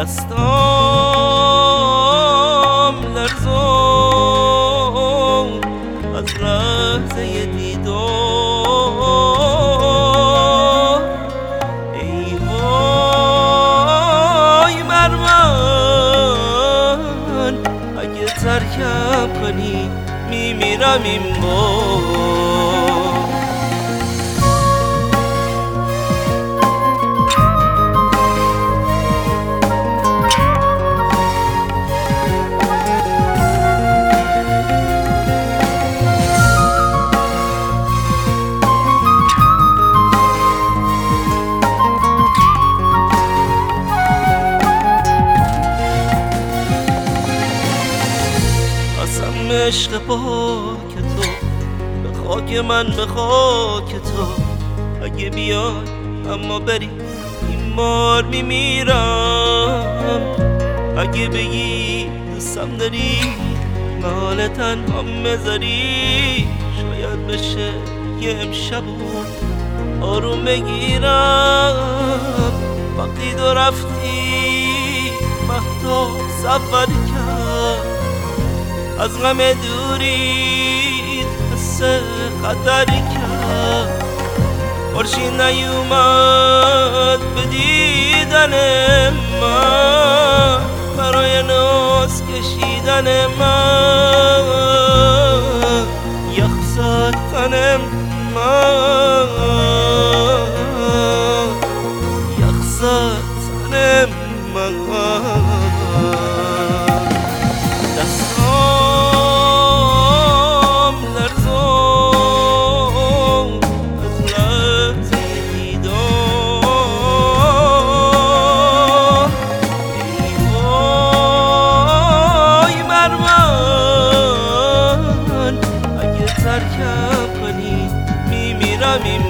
دستام لرزون از لحظه دیدار. ای وای بر من اگه ترکم کنی میمیرم این بار. عشق پاک تو به خاک من، به خاک تو اگه بیای اما بری این بار میمیرم. اگه بگی دوستم داری مال تنهام بذاری شاید بشه یه امشبون آروم بگیرم. وقتی تو رفتی مهتاب سفر کرد از غم دوریت حس خطری کرد. خورشید نیومد به دیدن من برای ناز کشیدن من. یخ زد تن من، یخ زد تن من. ترکم کنی میمیرم این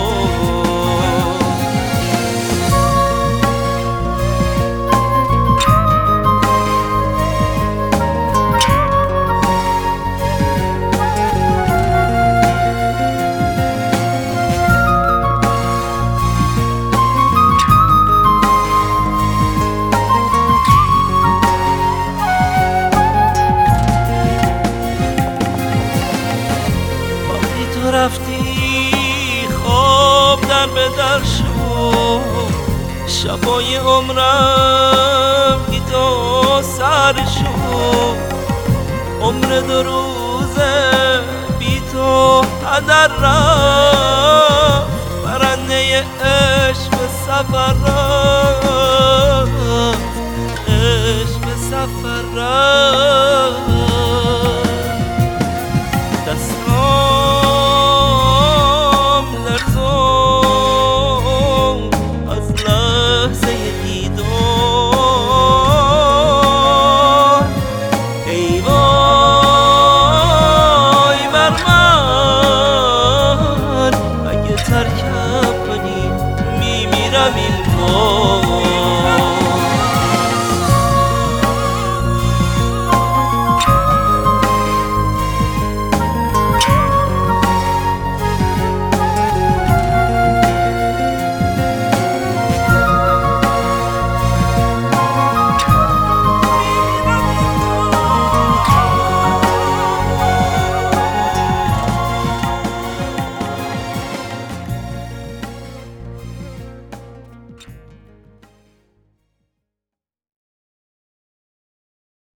رفتی خواب در به در شد. شبای عمرم بی تو سر شد. عمر 2 روزه بی تو هدر رفت. برنده عشق به سفر رفت، عشق به سفر رفت.